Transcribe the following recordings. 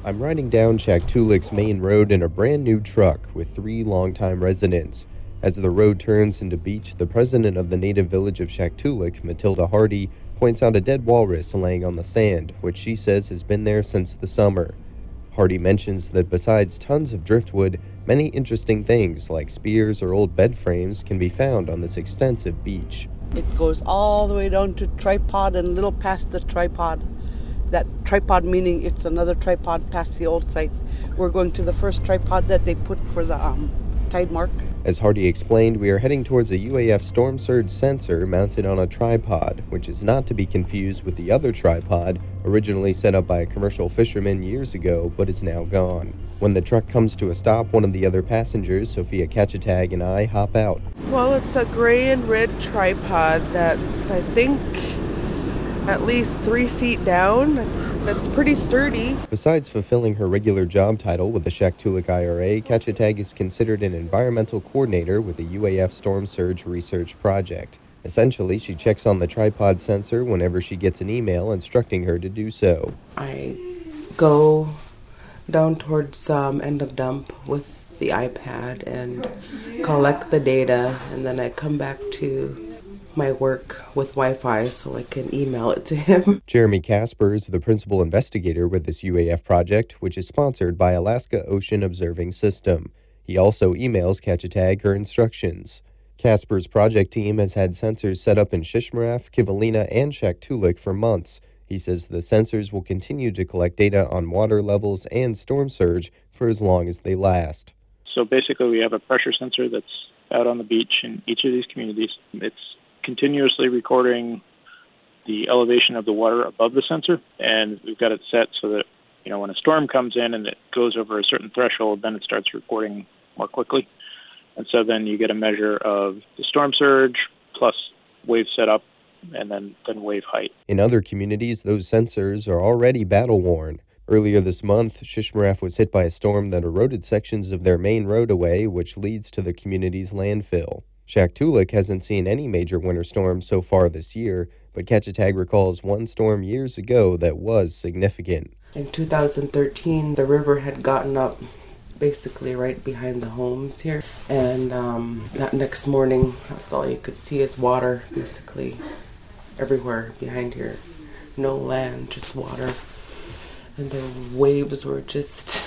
I'm riding down Shaktoolik's main road in a brand new truck with three longtime residents. As the road turns into beach, the president of the native village of Shaktoolik, Matilda Hardy, points out a dead walrus laying on the sand, which she says has been there since the summer. Hardy mentions that besides tons of driftwood, many interesting things like spears or old bed frames can be found on this extensive beach. It goes all the way down to Tripod and a little past the Tripod. That Tripod meaning it's another tripod past the old site. We're going to the first tripod that they put for the tide mark. As Hardy explained, we are heading towards a UAF storm surge sensor mounted on a tripod, which is not to be confused with the other tripod originally set up by a commercial fisherman years ago but is now gone. When the truck comes to a stop, one of the other passengers, Sophia Kachatag, and I hop out. Well, it's a gray and red tripod that's, I think, at least 3 feet down. That's pretty sturdy. Besides fulfilling her regular job title with the Shaktoolik IRA, Kachatag is considered an environmental coordinator with the UAF Storm Surge Research Project. Essentially, she checks on the tripod sensor whenever she gets an email instructing her to do so. I go down towards end of dump with the iPad and collect the data, and then I come back to my work with Wi-Fi so I can email it to him. Jeremy Casper is the principal investigator with this UAF project, which is sponsored by Alaska Ocean Observing System. He also emails Kachatag her instructions. Casper's project team has had sensors set up in Shishmaref, Kivalina, and Shaktoolik for months. He says the sensors will continue to collect data on water levels and storm surge for as long as they last. So basically we have a pressure sensor that's out on the beach in each of these communities. It's continuously recording the elevation of the water above the sensor, and we've got it set so that, when a storm comes in and it goes over a certain threshold, then it starts recording more quickly. And so then you get a measure of the storm surge plus wave setup and then wave height. In other communities, those sensors are already battle-worn. Earlier this month, Shishmaref was hit by a storm that eroded sections of their main road away, which leads to the community's landfill. Shaktoolik hasn't seen any major winter storms so far this year, but Kachatag recalls one storm years ago that was significant. In 2013, the river had gotten up basically right behind the homes here, and that next morning, that's all you could see is water, basically everywhere behind here. No land, just water. And the waves were just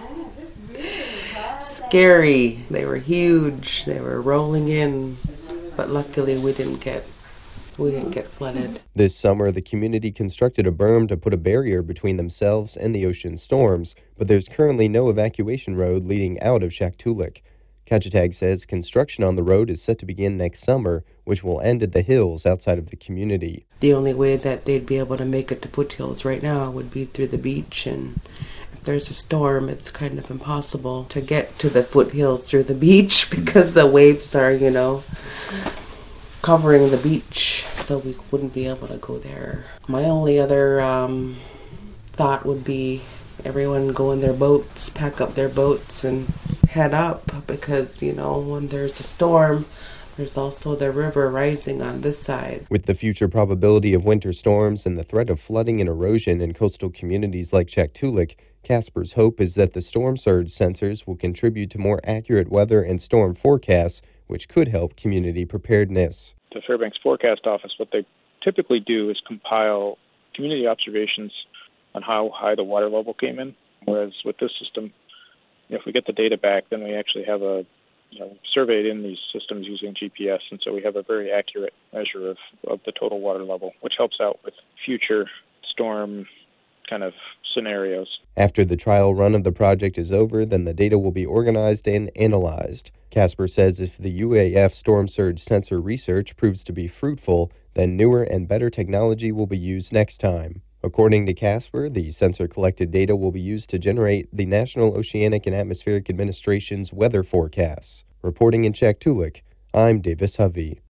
scary. They were huge. They were rolling in, but luckily we didn't get flooded. This summer, the community constructed a berm to put a barrier between themselves and the ocean storms, but there's currently no evacuation road leading out of Shaktoolik. Kachatag says construction on the road is set to begin next summer, which will end at the hills outside of the community. The only way that they'd be able to make it to foothills right now would be through the beach, and if there's a storm, it's kind of impossible to get to the foothills through the beach because the waves are, covering the beach, so we wouldn't be able to go there. My only other thought would be everyone go in their boats, pack up their boats, and head up because, when there's a storm, there's also the river rising on this side. With the future probability of winter storms and the threat of flooding and erosion in coastal communities like Shaktoolik, Casper's hope is that the storm surge sensors will contribute to more accurate weather and storm forecasts, which could help community preparedness. The Fairbanks Forecast Office, what they typically do is compile community observations on how high the water level came in, whereas with this system, if we get the data back, then we actually have surveyed in these systems using GPS, and so we have a very accurate measure of the total water level, which helps out with future storm kind of scenarios. After the trial run of the project is over, then the data will be organized and analyzed. Casper says if the UAF storm surge sensor research proves to be fruitful, then newer and better technology will be used next time. According to Casper, the sensor-collected data will be used to generate the National Oceanic and Atmospheric Administration's weather forecasts. Reporting in Shaktoolik, I'm Davis Hovey.